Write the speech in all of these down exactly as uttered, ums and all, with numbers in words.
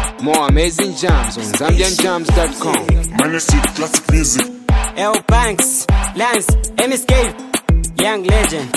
More amazing jams on Zambian Jams dot com. Manesi classic music. L Banks, Lance, M S K, Young Legend.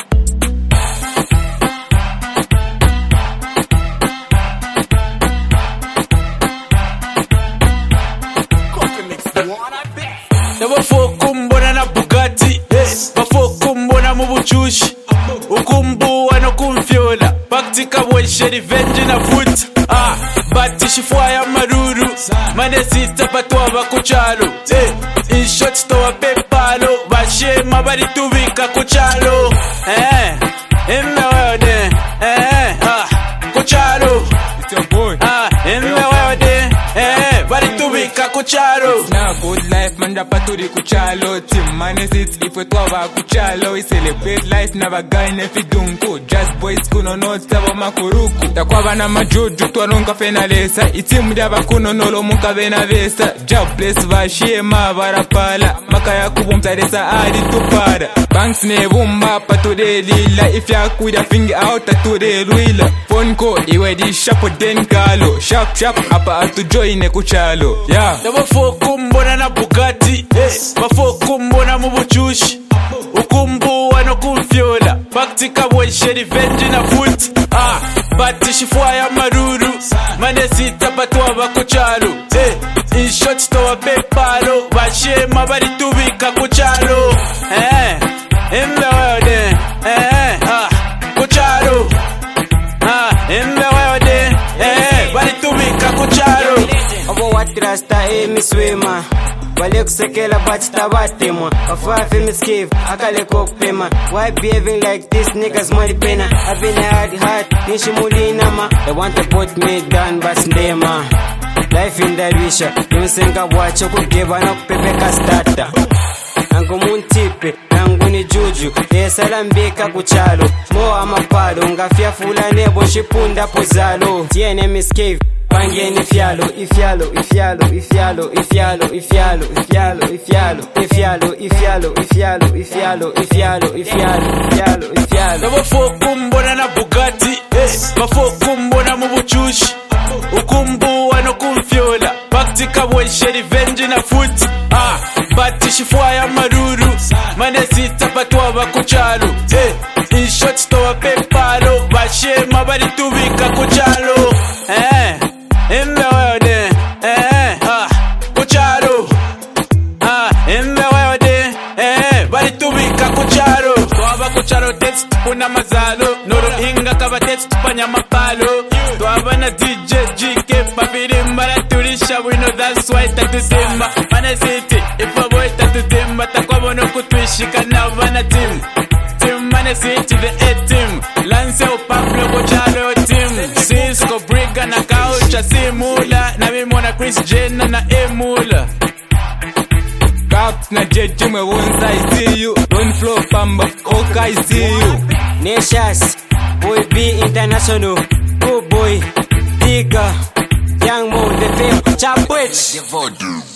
Bafokumbona na Bugatti, bafokumbona mu buchushi, ukumbuwa no kumfyola, baktika bweshe revenge na foot. Ah, bati shifwa ya maruru, manesita patwa bakuchalo. Eh, in short stowa pepalo, bashema bari tubika kuchalo. Eh, emewede, eh, ah, kuchalo. It's your boy. Ah, emewede, eh, bari tubika kuchalo. It's now good life, man rapa turi kuchalo. Team Manesit, ifwe twaba kuchalo. We celebrate life, nabagane fidunku. Just boys kuno no tabo makuruku. Takwaba na majuju, twanunga fenalesa. Itimu jaba kuno nolo muka vena vesa. Job bless vashie mavarapala. Makaya kubumtaresa adi tupara. Banks ne bumba pature lila. If ya kuida finger out ature ruila. Phone call, iwe di shapo den kalo. Sharp sharp, apa atu joine kuchalo. Yeah. Bafokumbona na Bugatti, bafokumbona mu buchushi, ukumbuwa no kumfyola, baktika bweshe revenge na foot. Ah, bati shifwa ya maruru, manesita patwa bakuchalo. Eh, in short stowa pepalo, bashema bari tubika kuchalo. Eh, emewede, eh, ah, kuchalo. Ah, emewede, eh, bari tubika kuchalo. Abo watrasta e miswema Wale kusekela batita batema Wafafi miskiv, akale kokpema. Why behaving like this niggas money pena? I've been hard hard, nishi mulina ma. They want to put me down but ndema. Life in the wisha, yunsenga wacho kugeba na kupepeka starter. Nangu muntipe, nangu ni juju. Esala mbeka kuchalo, mo amapalo. Ngafia fula nebo shipunda pozalo. Tiene miskiv Pangeni fialo, ifialo, ifialo, ifialo, ifialo, ifialo, ifialo, ifialo, ifialo, ifialo, ifialo, ifialo, ifialo, ifialo, ifialo, ifialo. Bafokumbona na Bugatti, bafokumbona mu buchushi, ukumbuwa no kumfyola, baktika bweshe revenge na foot. Ah, bati shifwa ya maruru, manesita patwa bakuchalo. Eh, in short stowa pepalo, bashema bari tubika kuchalo. Eh, emewede, eh, ah, kuchalo. Ah, emewede, eh, bari tubika kuchalo. Twaba kuchalo text kuna mazalo, noro hinga kaba text panya mapalo. Twaba na D J G K babiri mbara turisha, we know that's why tatudimba. Manesiti, if a boy tatudimba, takwabo no kutwishika na vana team. Team Manesiti the A team, Lance o Pablo kuchalo team. Cisco Briga na Kaucha simula, na mimona Chris Jenna na Emula. Caps na jeje mwe wonza I see you. Don't flow pamba, okay I see you. Neshas, Boy B International, Good Boy, Digga, Young Mo, The Fame, Chapwich.